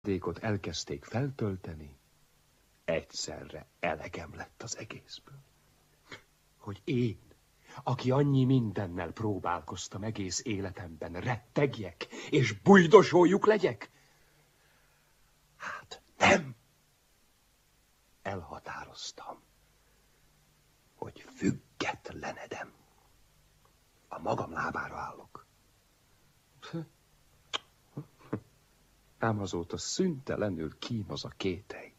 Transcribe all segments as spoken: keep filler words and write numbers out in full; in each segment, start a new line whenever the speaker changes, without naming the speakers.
Dékot elkezdték feltölteni, egyszerre elegem lett az egészből. Hogy én, aki annyi mindennel próbálkoztam egész életemben, rettegjek és bujdosójuk legyek? Hát nem. Elhatároztam, hogy függetlenedem. A magam lábára állok. Ám azóta szüntelenül kínoz a kételj.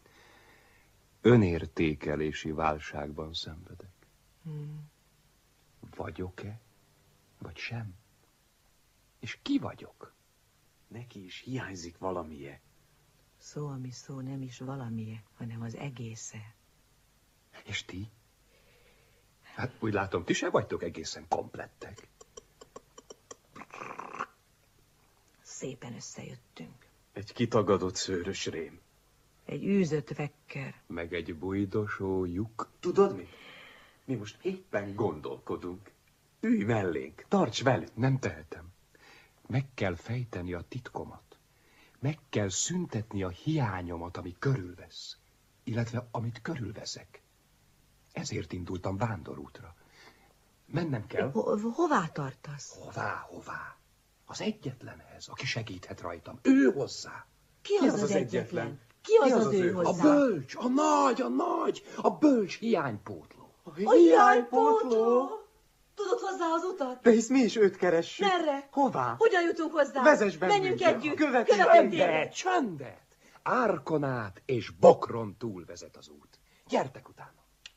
Önértékelési válságban szenvedek. Hmm. Vagyok-e, vagy sem? És ki vagyok?
Neki is hiányzik valamije.
Szó, ami szó, nem is valamije, hanem az egésze.
És ti? Hát úgy látom, ti se vagytok egészen komplettek.
Szépen összejöttünk.
Egy kitagadott szőrös rém.
Egy űzött vekker.
Meg egy bujdosó lyuk.
Tudod mi? Mi most éppen gondolkodunk. Ülj mellénk, tarts velünk.
Nem tehetem. Meg kell fejteni a titkomat. Meg kell szüntetni a hiányomat, ami körülvesz. Illetve amit körülveszek. Ezért indultam vándorútra. Mennem kell.
Ho hová tartasz?
Hová, hová? Az egyetlenhez, aki segíthet rajtam. Ő hozzá.
Ki az, Ki az, az, az egyetlen? egyetlen? Ki az, Ki az, az, az ő hozzá?
A bölcs, a nagy, a nagy, a bölcs hiánypótló.
A hiánypótló? Tudod hozzá az utat?
De hisz mi is őt keressük.
Merre?
Hová?
Hogyan jutunk hozzá?
Vezess bennünket.
Menjünk együtt.
Követjük.
Csöndet, csöndet. Árkon át és bokron túl vezet az út. Gyertek utána.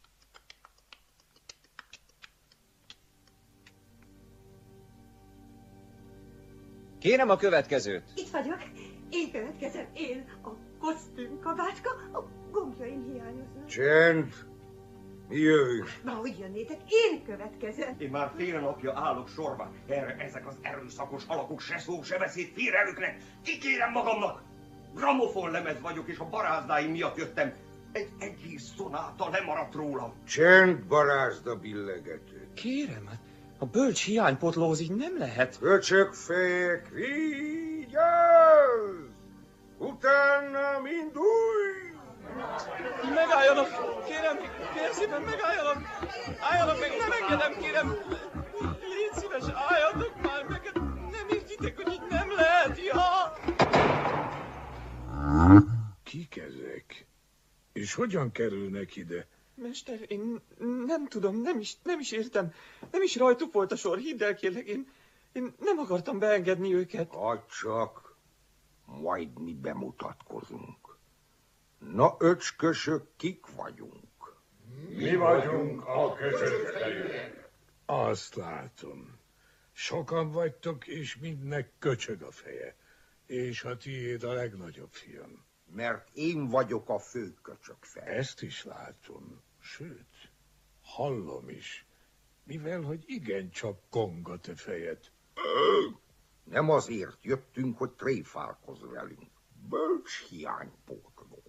Kérem a következőt.
Itt vagyok. Én következem. Én. A kosztüm kabácska. A gombjaim hiányoznak.
Csend! Mi jöjjünk?
Na, hogy jönnétek? Én következem.
Én már fél napja állok sorba. Erre ezek az erőszakos alakok se szó, se beszéd félreülüknek. Kikérem magamnak. Gramofon lemez vagyok, és a barázdáim miatt jöttem. Egy egész szonáta lemaradt rólam.
Csend, barázda billegető.
Kérem, hát a bölcs hiánypotlóz így nem lehet.
Köcsögfejek, vigyázz! Utána mindulj!
Megálljanak! Kérem, kérem szépen, megálljanak! Álljanak meg, nem engedem, kérem! Légy szíves, álljatok már meg! Nem értitek, hogy így nem lehet, ja!
Kik ezek? És hogyan kerülnek ide?
Mester, én nem tudom, nem is, nem is értem. Nem is rajtuk volt a sor, hidd el, kérlek, én, én nem akartam beengedni őket.
Hadd csak, majd mi bemutatkozunk. Na, öcskösök, kik vagyunk?
Mi vagyunk a köcsögfejűek.
Azt látom. Sokan vagytok, és mindnek köcsög a feje. És a tiéd a legnagyobb, fiam.
Mert én vagyok a fő köcsögfej.
Ezt is látom. Sőt, hallom is. Mivel, hogy igencsak kong a te fejed.
Nem azért jöttünk, hogy tréfálkozz velünk. Bölcs hiánypótló.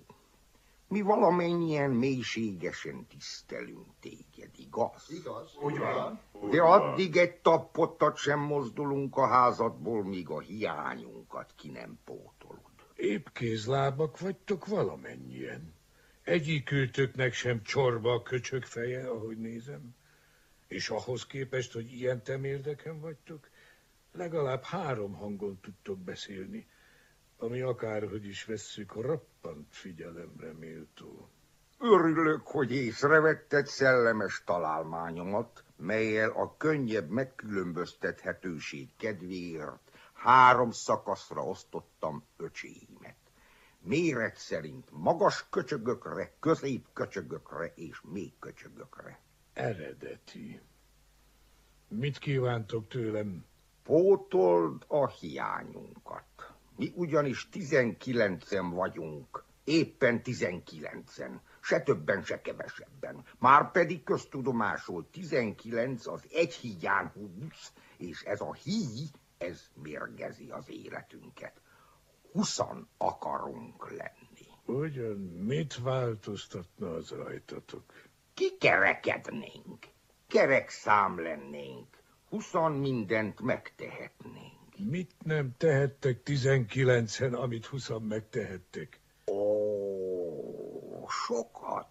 Mi valamennyien mélységesen tisztelünk téged, igaz?
Igaz, úgy van.
De addig egy tappottat sem mozdulunk a házadból, míg a hiányunkat ki nem pótolod.
Épp kézlábak vagytok valamennyien. Egyikőtöknek sem csorba a köcsög feje, ahogy nézem. És ahhoz képest, hogy ilyen temérdeken vagytok, legalább három hangon tudtok beszélni, ami akárhogy is vesszük, roppant figyelemre méltó.
Örülök, hogy észrevetted szellemes találmányomat, mellyel a könnyebb megkülönböztethetőség kedvéért három szakaszra osztottam öcséimet. Méret szerint magas köcsögökre, közép köcsögökre és mély köcsögökre.
Eredeti. Mit kívántok tőlem?
Pótold a hiányunkat. Mi ugyanis tizenkilencen vagyunk, éppen tizenkilencen, se többen, se kevesebben. Márpedig köztudomásul tizenkilenc az egy hígyán húsz, és ez a híj, ez mérgezi az életünket. Huszan akarunk lenni.
Ugyan mit változtatna az rajtatok?
Kikerekednénk, kerek szám lennénk, huszan mindent megtehetnénk.
Mit nem tehettek tizenkilencen, amit huszan megtehettek?
Ó, sokat.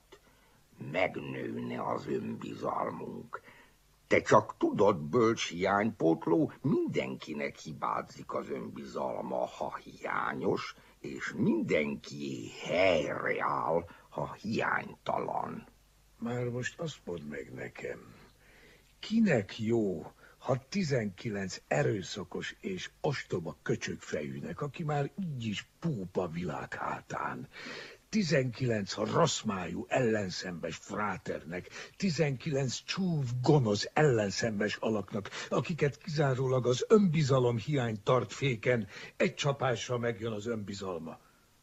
Megnőne az önbizalmunk. Te csak tudod, bölcs hiánypótló, mindenkinek hibázik az önbizalma, ha hiányos, és mindenki helyreáll, ha hiánytalan.
Már most azt mondd meg nekem, kinek jó, ha tizenkilenc erőszakos és ostoba köcsögfejűnek, aki már így is púpa világ hátán, tizenkilenc rosszmájú ellenszembes fráternek, tizenkilenc csúf, gonosz ellenszembes alaknak, akiket kizárólag az önbizalom hiány tart féken, egy csapásra megjön az önbizalma.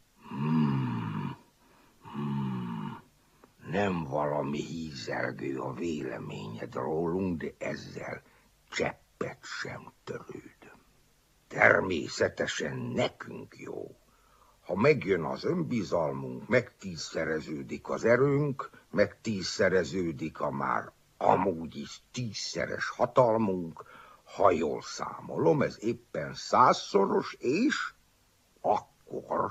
Hmm. Hmm. Nem valami hízelgő a véleményed rólunk, de ezzel cseppet sem törődöm. Természetesen nekünk jó. Ha megjön az önbizalmunk, megtízszereződik az erőnk, megtízszereződik a már amúgy is tízszeres hatalmunk, ha jól számolom, ez éppen százszoros, és akkor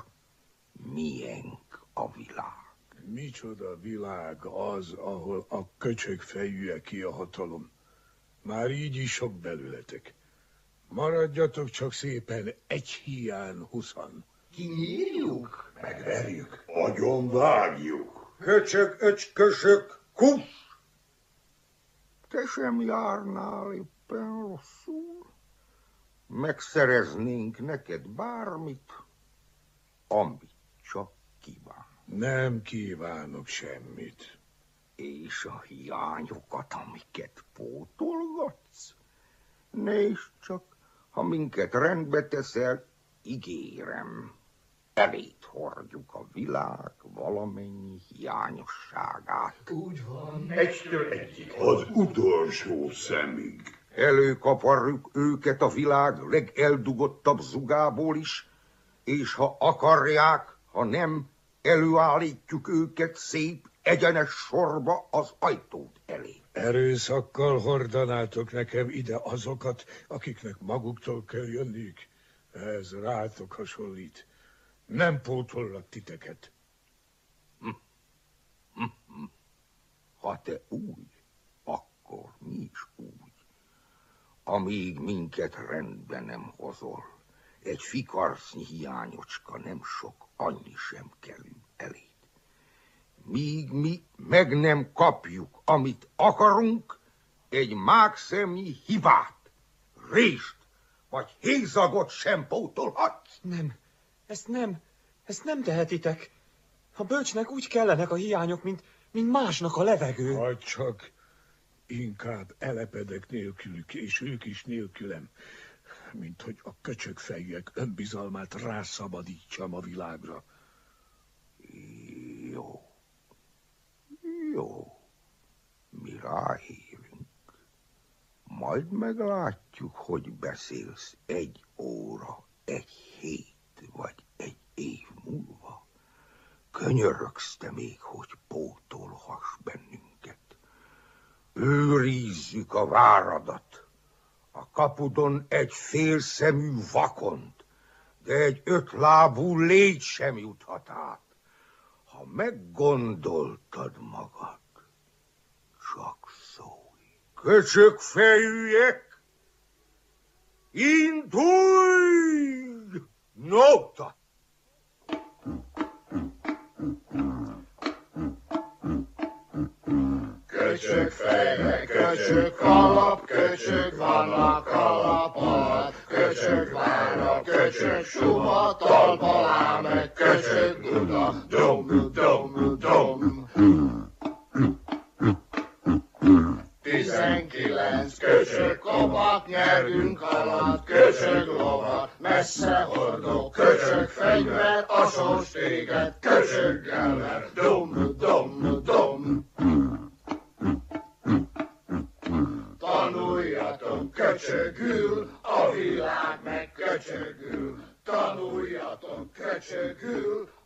miénk a világ.
Micsoda világ az, ahol a köcsögfejűeké a hatalom. Már így is sok belőletek. Maradjatok csak szépen egy hián huszan.
Kinyírjuk,
megverjük, agyon vágjuk.
Köcsög, öcskösök, kuss! Te sem járnál éppen rosszul. Megszereznénk neked bármit, amit csak kíván.
Nem kívánok semmit.
És a hiányokat, amiket pótolgatsz? Nézd csak, ha minket rendbe teszel, ígérem, elét hordjuk a világ valamennyi hiányosságát.
Úgy van. Egytől egyik. Az utolsó szemig.
Előkaparjuk őket a világ legeldugottabb zugából is, és ha akarják, ha nem, előállítjuk őket szép, egyenes sorba az ajtót elé.
Erőszakkal hordanátok nekem ide azokat, akiknek maguktól kell jönniük. Ez rátok hasonlít. Nem pótollak titeket.
Hm. Hm. Hm. Ha te úgy, akkor mi is úgy. Amíg minket rendbe nem hozol, egy fikarcnyi hiányocska nem sok, annyi sem kerül eléd. Míg mi meg nem kapjuk, amit akarunk, egy mákszemnyi hibát, rést vagy hézagot sem pótolhatsz.
Nem, ezt nem, ezt nem tehetitek. A bölcsnek úgy kellenek a hiányok, mint, mint másnak a levegő.
Vagy csak inkább elepedek nélkülük, és ők is nélkülem, mint hogy a köcsögfejűek önbizalmát rászabadítsam a világra.
Jó. Jó. Mi ráérünk. Majd meglátjuk, hogy beszélsz egy óra, egy hét vagy egy év múlva. Könyörögsz te még, hogy pótolhass bennünket. Őrizzük a váradat. A kapudon egy félszemű vakond, de egy ötlábú légy sem juthat át. Ha meggondoltad magad, csak szólj. Köcsögfejűek, indulj! Nóta!
Köcsög fejre, köcsög kalap, köcsög vannak kalap alatt, köcsög vára, köcsög suma, talpalá meg, köcsög duda, dom, dom, dom. Tizenkilenc köcsög kopat nyerünk alatt, köcsög lovat, messze hordó, köcsög fegyver, a sors téged, köcsöggel ver, dom, dom, dom. Tanuljatok köcsögül, a világ meg köcsögül. Tanuljatok köcsögül,